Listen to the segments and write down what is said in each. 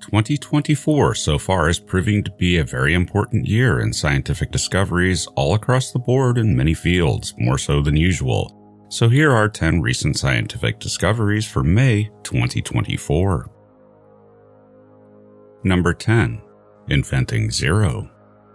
2024 so far is proving to be a very important year in scientific discoveries all across the board in many fields, more so than usual. So here are 10 recent scientific discoveries for May 2024. Number 10. Inventing zero.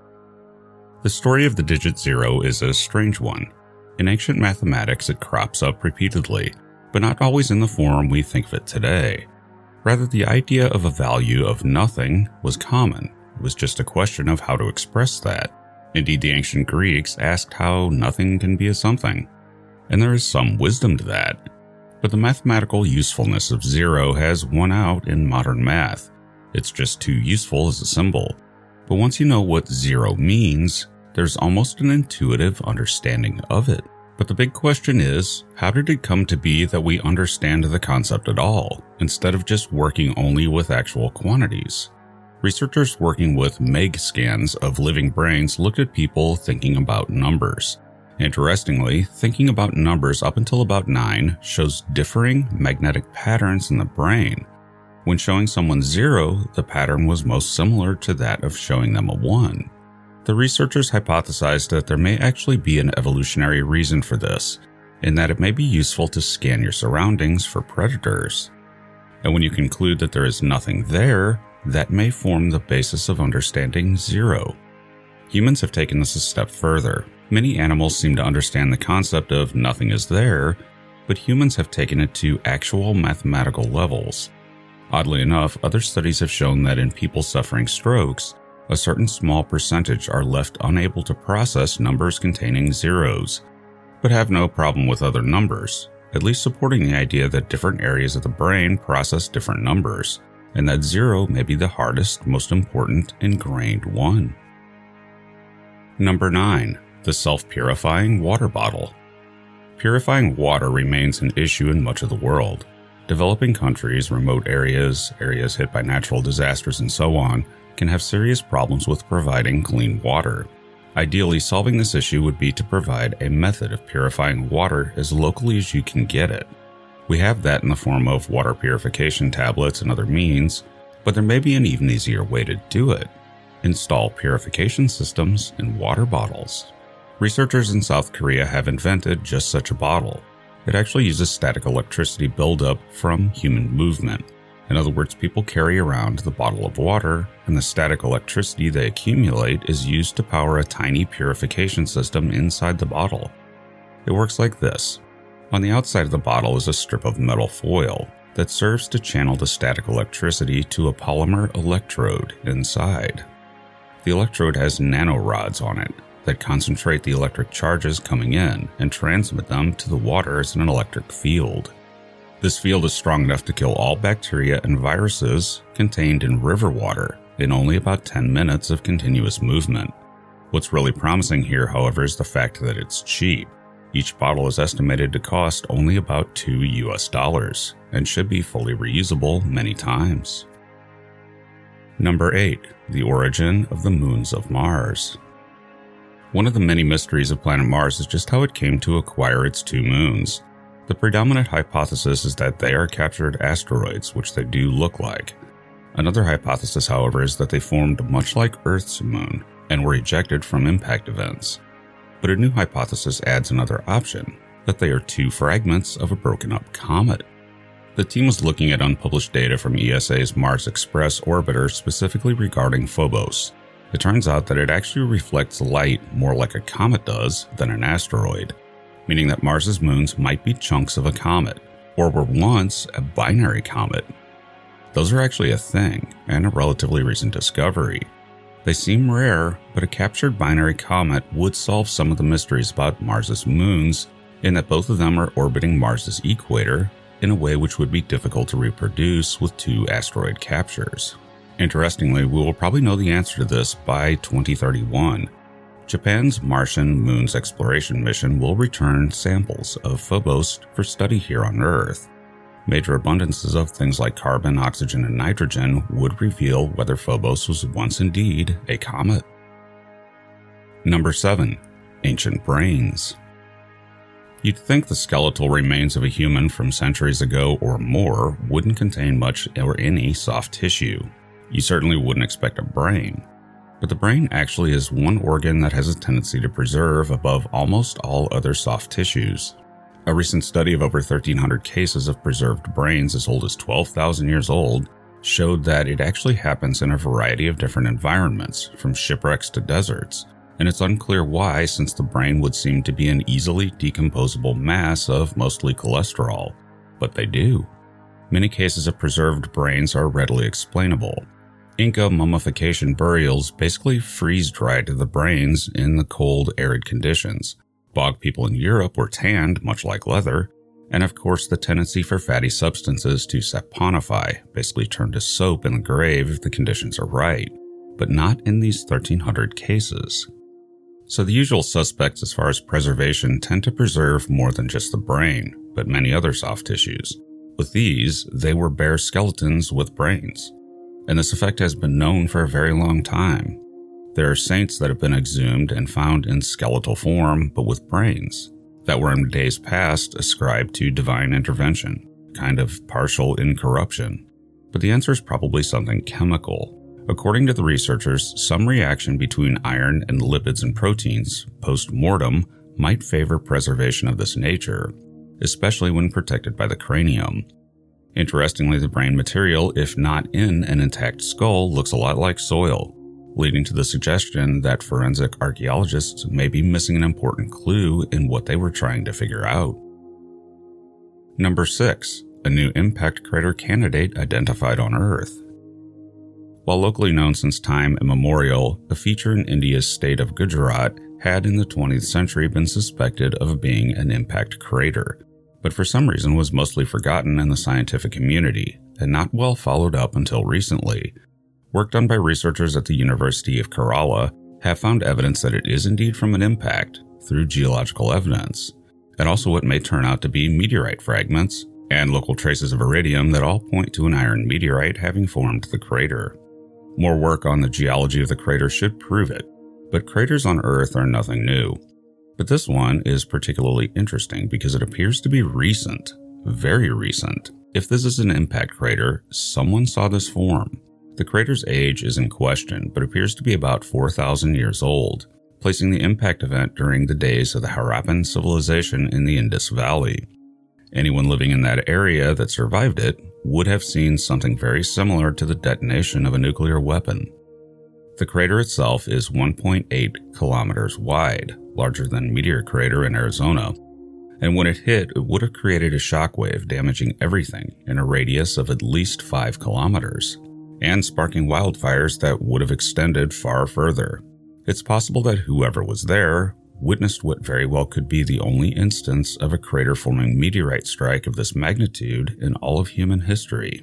The story of the digit zero is a strange one. In ancient mathematics, it crops up repeatedly, but not always in the form we think of it today. Rather, the idea of a value of nothing was common. It was just a question of how to express that. Indeed, the ancient Greeks asked how nothing can be a something. And there is some wisdom to that. But the mathematical usefulness of zero has won out in modern math. It's just too useful as a symbol. But once you know what zero means, there's almost an intuitive understanding of it. But the big question is, how did it come to be that we understand the concept at all, instead of just working only with actual quantities? Researchers working with MEG scans of living brains looked at people thinking about numbers. Interestingly, thinking about numbers up until about 9 shows differing magnetic patterns in the brain. When showing someone 0, the pattern was most similar to that of showing them a 1. The researchers hypothesized that there may actually be an evolutionary reason for this, in that it may be useful to scan your surroundings for predators. And when you conclude that there is nothing there, that may form the basis of understanding zero. Humans have taken this a step further. Many animals seem to understand the concept of nothing is there, but humans have taken it to actual mathematical levels. Oddly enough, other studies have shown that in people suffering strokes, a certain small percentage are left unable to process numbers containing zeros, but have no problem with other numbers, at least supporting the idea that different areas of the brain process different numbers, and that 0 may be the hardest, most important, ingrained one. Number 9. The self-purifying water bottle. Purifying water remains an issue in much of the world. Developing countries, remote areas hit by natural disasters, and so on, can have serious problems with providing clean water. Ideally, solving this issue would be to provide a method of purifying water as locally as you can get it. We have that in the form of water purification tablets and other means, but there may be an even easier way to do it. Install purification systems in water bottles. Researchers in South Korea have invented just such a bottle. It actually uses static electricity buildup from human movement. In other words, people carry around the bottle of water, and the static electricity they accumulate is used to power a tiny purification system inside the bottle. It works like this. On the outside of the bottle is a strip of metal foil that serves to channel the static electricity to a polymer electrode inside. The electrode has nanorods on it that concentrate the electric charges coming in and transmit them to the water as an electric field. This field is strong enough to kill all bacteria and viruses contained in river water in only about 10 minutes of continuous movement. What's really promising here, however, is the fact that it's cheap. Each bottle is estimated to cost only about $2 and should be fully reusable many times. Number 8. The origin of the moons of Mars. One of the many mysteries of planet Mars is just how it came to acquire its 2 moons. The predominant hypothesis is that they are captured asteroids, which they do look like. Another hypothesis, however, is that they formed much like Earth's moon and were ejected from impact events. But a new hypothesis adds another option, that they are 2 fragments of a broken-up comet. The team was looking at unpublished data from ESA's Mars Express orbiter specifically regarding Phobos. It turns out that it actually reflects light more like a comet does than an asteroid, meaning that Mars's moons might be chunks of a comet, or were once a binary comet. Those are actually a thing, and a relatively recent discovery. They seem rare, but a captured binary comet would solve some of the mysteries about Mars's moons, in that both of them are orbiting Mars's equator in a way which would be difficult to reproduce with 2 asteroid captures. Interestingly, we will probably know the answer to this by 2031. Japan's Martian Moons Exploration mission will return samples of Phobos for study here on Earth. Major abundances of things like carbon, oxygen, and nitrogen would reveal whether Phobos was once indeed a comet. Number 7. Ancient brains. You'd think the skeletal remains of a human from centuries ago or more wouldn't contain much or any soft tissue. You certainly wouldn't expect a brain. But the brain actually is one organ that has a tendency to preserve above almost all other soft tissues. A recent study of over 1,300 cases of preserved brains as old as 12,000 years old showed that it actually happens in a variety of different environments, from shipwrecks to deserts, and it's unclear why, since the brain would seem to be an easily decomposable mass of mostly cholesterol. But they do. Many cases of preserved brains are readily explainable. Inca mummification burials basically freeze-dried the brains in the cold, arid conditions. Bog people in Europe were tanned, much like leather, and of course the tendency for fatty substances to saponify, basically turn to soap in the grave if the conditions are right, but not in these 1,300 cases. So the usual suspects as far as preservation tend to preserve more than just the brain, but many other soft tissues. With these, they were bare skeletons with brains. And this effect has been known for a very long time. There are saints that have been exhumed and found in skeletal form, but with brains, that were in days past ascribed to divine intervention, kind of partial incorruption. But the answer is probably something chemical. According to the researchers, some reaction between iron and lipids and proteins, post-mortem, might favor preservation of this nature, especially when protected by the cranium. Interestingly, the brain material, if not in an intact skull, looks a lot like soil, leading to the suggestion that forensic archaeologists may be missing an important clue in what they were trying to figure out. Number 6. A new impact crater candidate identified on Earth. While locally known since time immemorial, a feature in India's state of Gujarat had in the 20th century been suspected of being an impact crater, but for some reason was mostly forgotten in the scientific community and not well followed up until recently. Work done by researchers at the University of Kerala have found evidence that it is indeed from an impact through geological evidence, and also what may turn out to be meteorite fragments and local traces of iridium that all point to an iron meteorite having formed the crater. More work on the geology of the crater should prove it, but craters on Earth are nothing new. But this one is particularly interesting because it appears to be recent, very recent. If this is an impact crater, someone saw this form. The crater's age is in question, but appears to be about 4,000 years old, placing the impact event during the days of the Harappan civilization in the Indus Valley. Anyone living in that area that survived it would have seen something very similar to the detonation of a nuclear weapon. The crater itself is 1.8 kilometers wide, larger than Meteor Crater in Arizona, and when it hit, it would have created a shockwave damaging everything in a radius of at least 5 kilometers, and sparking wildfires that would have extended far further. It's possible that whoever was there witnessed what very well could be the only instance of a crater-forming meteorite strike of this magnitude in all of human history.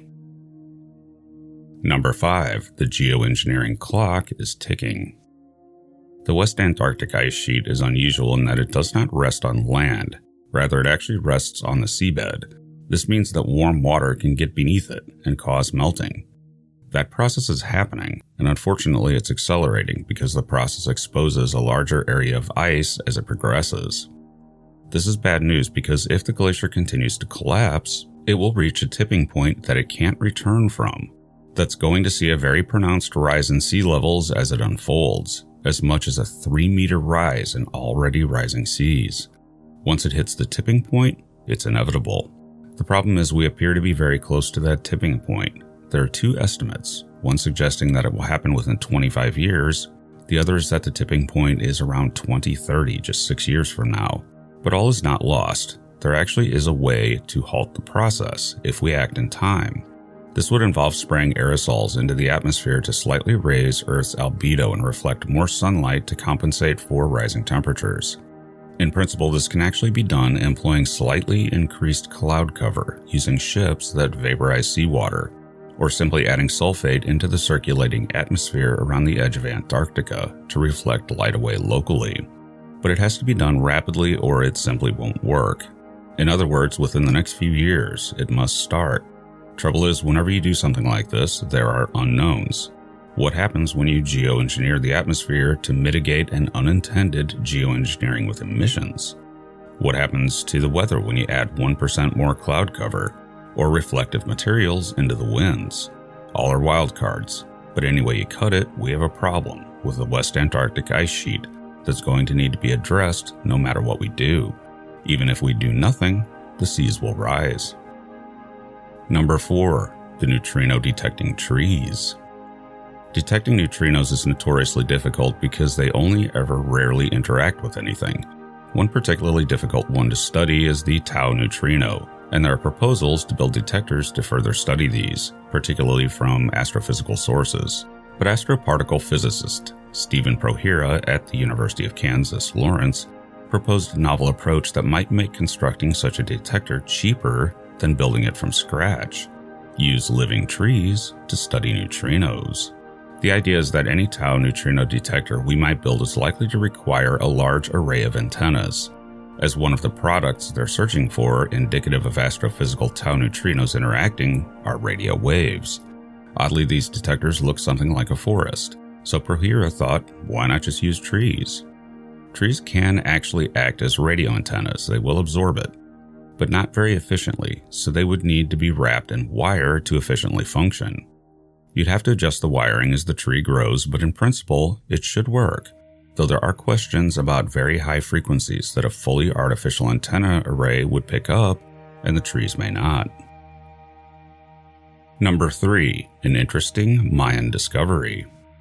Number 5. The geoengineering clock is ticking. The West Antarctic ice sheet is unusual in that it does not rest on land. Rather, it actually rests on the seabed. This means that warm water can get beneath it and cause melting. That process is happening, and unfortunately it's accelerating because the process exposes a larger area of ice as it progresses. This is bad news because if the glacier continues to collapse, it will reach a tipping point that it can't return from. That's going to see a very pronounced rise in sea levels as it unfolds, as much as a 3-meter rise in already rising seas. Once it hits the tipping point, it's inevitable. The problem is we appear to be very close to that tipping point. There are 2 estimates, one suggesting that it will happen within 25 years, the other is that the tipping point is around 2030, just 6 years from now. But all is not lost. There actually is a way to halt the process if we act in time. This would involve spraying aerosols into the atmosphere to slightly raise Earth's albedo and reflect more sunlight to compensate for rising temperatures. In principle, this can actually be done employing slightly increased cloud cover using ships that vaporize seawater, or simply adding sulfate into the circulating atmosphere around the edge of Antarctica to reflect light away locally. But it has to be done rapidly or it simply won't work. In other words, within the next few years, it must start. Trouble is, whenever you do something like this, there are unknowns. What happens when you geoengineer the atmosphere to mitigate an unintended geoengineering with emissions? What happens to the weather when you add 1% more cloud cover or reflective materials into the winds? All are wild cards. But any way you cut it, we have a problem with the West Antarctic ice sheet that's going to need to be addressed no matter what we do. Even if we do nothing, the seas will rise. Number 4. The neutrino detecting trees. Detecting neutrinos is notoriously difficult because they only ever rarely interact with anything. One particularly difficult one to study is the tau neutrino, and there are proposals to build detectors to further study these, particularly from astrophysical sources. But astroparticle physicist Stephen Prohira at the University of Kansas, Lawrence, proposed a novel approach that might make constructing such a detector cheaper than building it from scratch. Use living trees to study neutrinos. The idea is that any tau neutrino detector we might build is likely to require a large array of antennas, as one of the products they're searching for, indicative of astrophysical tau neutrinos interacting, are radio waves. Oddly, these detectors look something like a forest, so Prohira thought, why not just use trees? Trees can actually act as radio antennas. They will absorb it, but not very efficiently, so they would need to be wrapped in wire to efficiently function. You'd have to adjust the wiring as the tree grows, but in principle, it should work, though there are questions about very high frequencies that a fully artificial antenna array would pick up, and the trees may not. Number 3. An interesting Mayan discovery.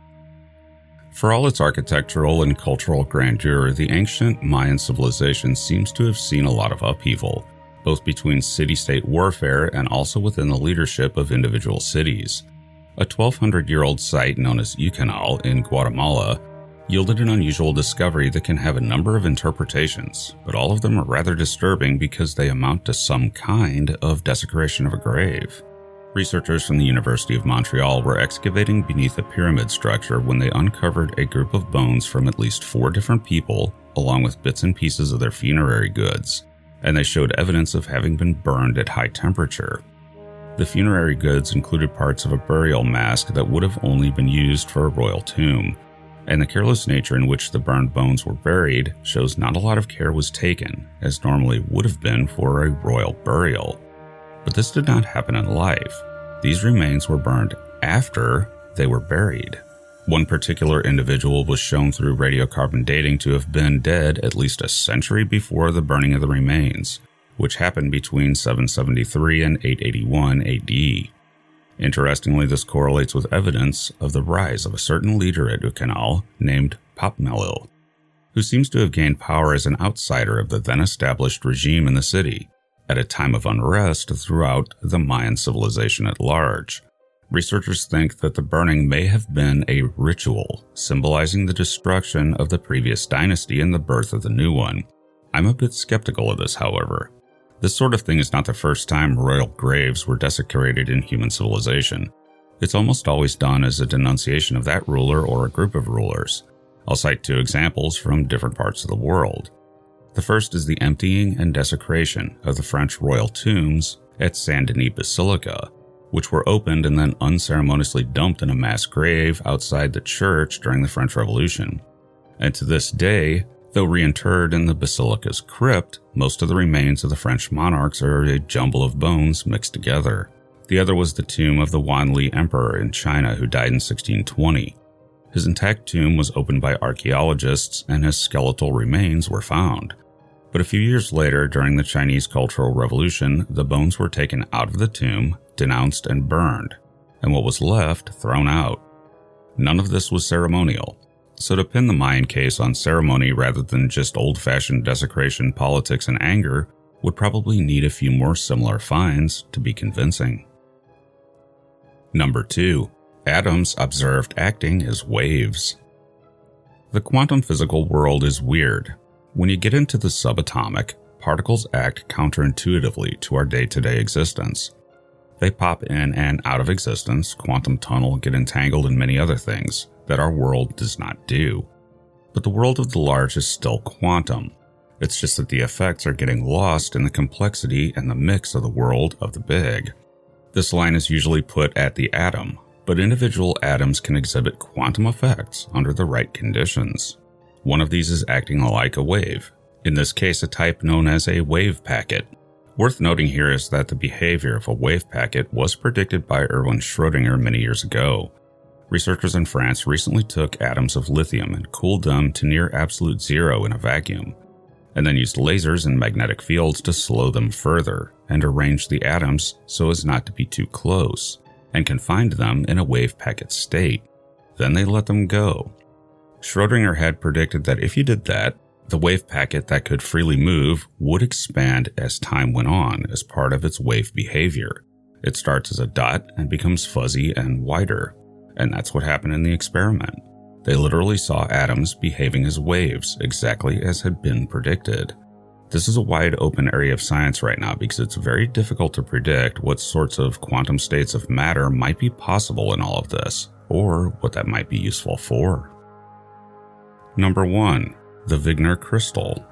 For all its architectural and cultural grandeur, the ancient Mayan civilization seems to have seen a lot of upheaval, both between city-state warfare and also within the leadership of individual cities. A 1,200-year-old site known as Ucanal in Guatemala yielded an unusual discovery that can have a number of interpretations, but all of them are rather disturbing because they amount to some kind of desecration of a grave. Researchers from the University of Montreal were excavating beneath a pyramid structure when they uncovered a group of bones from at least 4 different people, along with bits and pieces of their funerary goods, and they showed evidence of having been burned at high temperature. The funerary goods included parts of a burial mask that would have only been used for a royal tomb, and the careless nature in which the burned bones were buried shows not a lot of care was taken, as normally would have been for a royal burial. But this did not happen in life. These remains were burned after they were buried. One particular individual was shown through radiocarbon dating to have been dead at least a century before the burning of the remains, which happened between 773 and 881 AD. Interestingly, this correlates with evidence of the rise of a certain leader at Ucanal named Papmelil, who seems to have gained power as an outsider of the then-established regime in the city, at a time of unrest throughout the Mayan civilization at large. Researchers think that the burning may have been a ritual, symbolizing the destruction of the previous dynasty and the birth of the new one. I'm a bit skeptical of this, however. This sort of thing is not the first time royal graves were desecrated in human civilization. It's almost always done as a denunciation of that ruler or a group of rulers. I'll cite 2 examples from different parts of the world. The first is the emptying and desecration of the French royal tombs at Saint-Denis Basilica, which were opened and then unceremoniously dumped in a mass grave outside the church during the French Revolution. And to this day, though reinterred in the basilica's crypt, most of the remains of the French monarchs are a jumble of bones mixed together. The other was the tomb of the Wanli Emperor in China who died in 1620. His intact tomb was opened by archaeologists and his skeletal remains were found. But a few years later, during the Chinese Cultural Revolution, the bones were taken out of the tomb, denounced and burned, and what was left thrown out. None of this was ceremonial. So to pin the Mayan case on ceremony rather than just old-fashioned desecration, politics, and anger would probably need a few more similar finds to be convincing. Number 2. Atoms observed acting as waves. The quantum physical world is weird. When you get into the subatomic, particles act counterintuitively to our day-to-day existence. They pop in and out of existence, quantum tunnel, get entangled in many other things that our world does not do. But the world of the large is still quantum. It's just that the effects are getting lost in the complexity and the mix of the world of the big. This line is usually put at the atom, but individual atoms can exhibit quantum effects under the right conditions. One of these is acting like a wave, in this case a type known as a wave packet. Worth noting here is that the behavior of a wave packet was predicted by Erwin Schrödinger many years ago. Researchers in France recently took atoms of lithium and cooled them to near absolute zero in a vacuum, and then used lasers and magnetic fields to slow them further and arrange the atoms so as not to be too close, and confined them in a wave packet state. Then they let them go. Schrödinger had predicted that if you did that, the wave packet that could freely move would expand as time went on as part of its wave behavior. It starts as a dot and becomes fuzzy and wider, and that's what happened in the experiment. They literally saw atoms behaving as waves, exactly as had been predicted. This is a wide open area of science right now because it's very difficult to predict what sorts of quantum states of matter might be possible in all of this, or what that might be useful for. Number 1. The Wigner Crystal.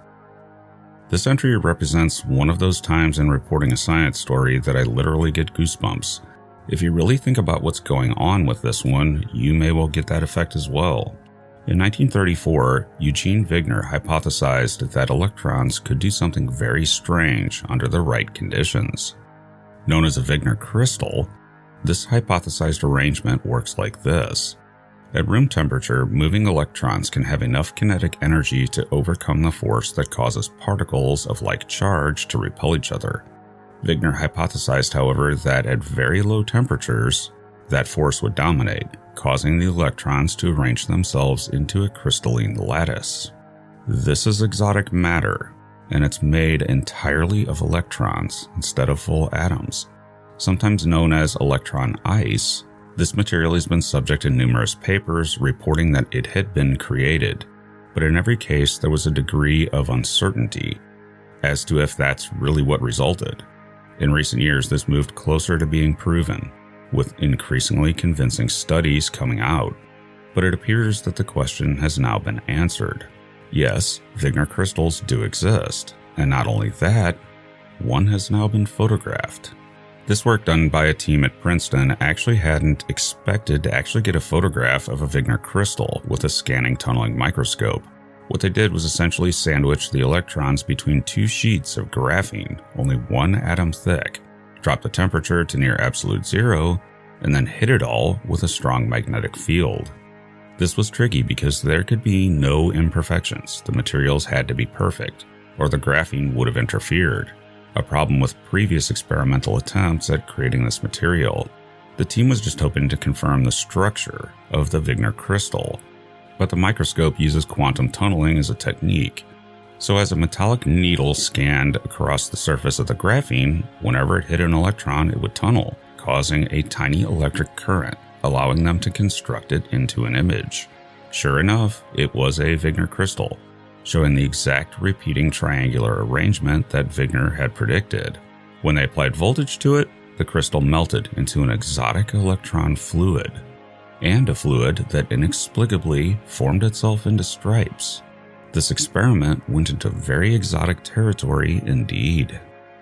This entry represents one of those times in reporting a science story that I literally get goosebumps. If you really think about what's going on with this one, you may well get that effect as well. In 1934, Eugene Wigner hypothesized that electrons could do something very strange under the right conditions. Known as a Wigner crystal, this hypothesized arrangement works like this. At room temperature, moving electrons can have enough kinetic energy to overcome the force that causes particles of like charge to repel each other. Wigner hypothesized, however, that at very low temperatures, that force would dominate, causing the electrons to arrange themselves into a crystalline lattice. This is exotic matter, and it's made entirely of electrons instead of full atoms. Sometimes known as electron ice, this material has been subject to numerous papers reporting that it had been created, but in every case there was a degree of uncertainty as to if that's really what resulted. In recent years, this moved closer to being proven, with increasingly convincing studies coming out, but it appears that the question has now been answered. Yes, Wigner crystals do exist, and not only that, one has now been photographed. This work done by a team at Princeton actually hadn't expected to actually get a photograph of a Wigner crystal with a scanning tunneling microscope. What they did was essentially sandwich the electrons between two sheets of graphene, only one atom thick, drop the temperature to near absolute zero, and then hit it all with a strong magnetic field. This was tricky because there could be no imperfections. The materials had to be perfect, or the graphene would have interfered, a problem with previous experimental attempts at creating this material. The team was just hoping to confirm the structure of the Wigner crystal, but the microscope uses quantum tunneling as a technique. So as a metallic needle scanned across the surface of the graphene, whenever it hit an electron, it would tunnel, causing a tiny electric current, allowing them to construct it into an image. Sure enough, it was a Wigner crystal, showing the exact repeating triangular arrangement that Wigner had predicted. When they applied voltage to it, the crystal melted into an exotic electron fluid, and a fluid that inexplicably formed itself into stripes. This experiment went into very exotic territory indeed.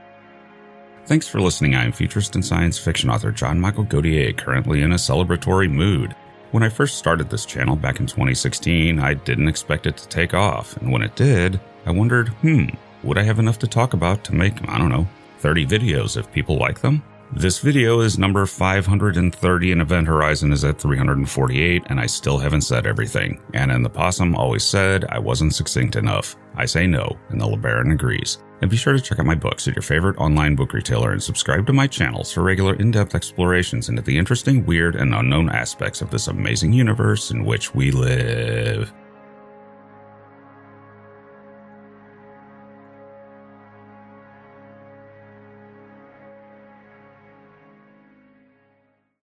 Thanks for listening. I am futurist and science fiction author John Michael Godier, currently in a celebratory mood. When I first started this channel back in 2016, I didn't expect it to take off, and when it did, I wondered, would I have enough to talk about to make, 30 videos if people like them? This video is number 530 and Event Horizon is at 348, and I still haven't said everything. Anna and the Possum always said I wasn't succinct enough. I say no, and the LeBaron agrees. And be sure to check out my books at your favorite online book retailer and subscribe to my channels for regular in-depth explorations into the interesting, weird, and unknown aspects of this amazing universe in which we live.